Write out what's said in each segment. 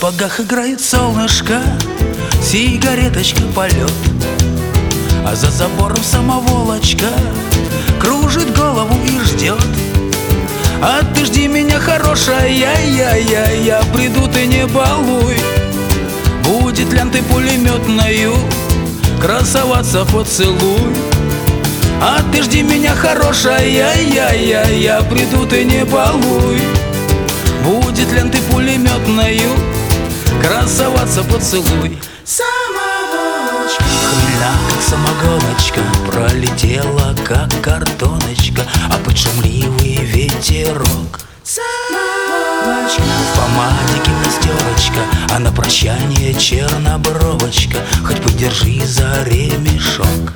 сапогах играет солнышко, сигареточка полет, а за забором самоволочка кружит голову и ждет. А ты жди меня, хорошая, я приду, ты не балуй. Будет лентой пулеметною красоваться поцелуй. А ты жди меня, хорошая, я приду, ты не балуй. Будет лентой пулеметною красоваться поцелуй. Самоволочка хмельна, как самогоночка, пролетела, как картоночка, а под шумливый ветерок. Самоволочка в помаде гимнастерочка, а на прощание чернобровочка, хоть подержи за ремешок.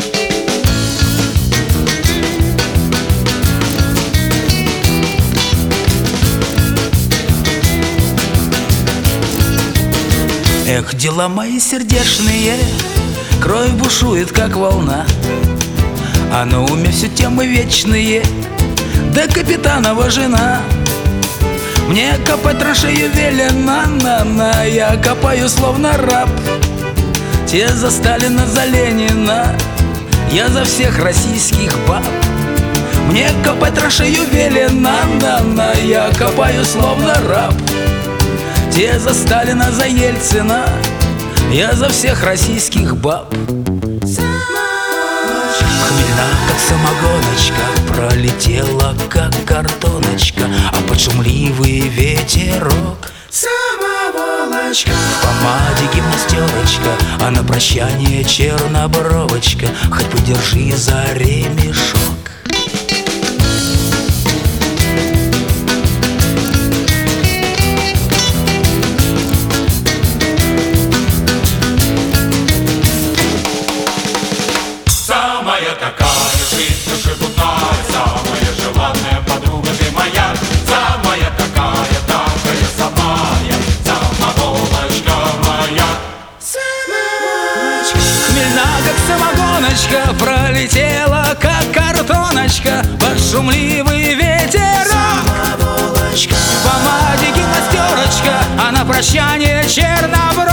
Эх, дела мои сердечные, кровь бушует, как волна, а на уме все темы вечные, да капитанова жена. Мне копать траншею велено, я копаю словно раб. Те за Сталина, за Ленина, я за всех российских баб. Мне копать траншею велено, я копаю словно раб. Те за Сталина, за Ельцина, я за всех российских баб. Хмельна, как самогоночка, пролетела, как картоночка, а под шумливый ветерок. Самоволочка в помаде гимнастерочка, а на прощание чернобровочка, хоть подержи за ремешок. Самая такая жизнь душевная, самая желанная подруга ты моя. Самая такая, такая самая, самоволочка моя. Самоволочка хмельна, как самогоночка, пролетела, как картоночка, под шумливый ветерок. Самоволочка в помаде гимнастерочка, а на прощание чернобровочка.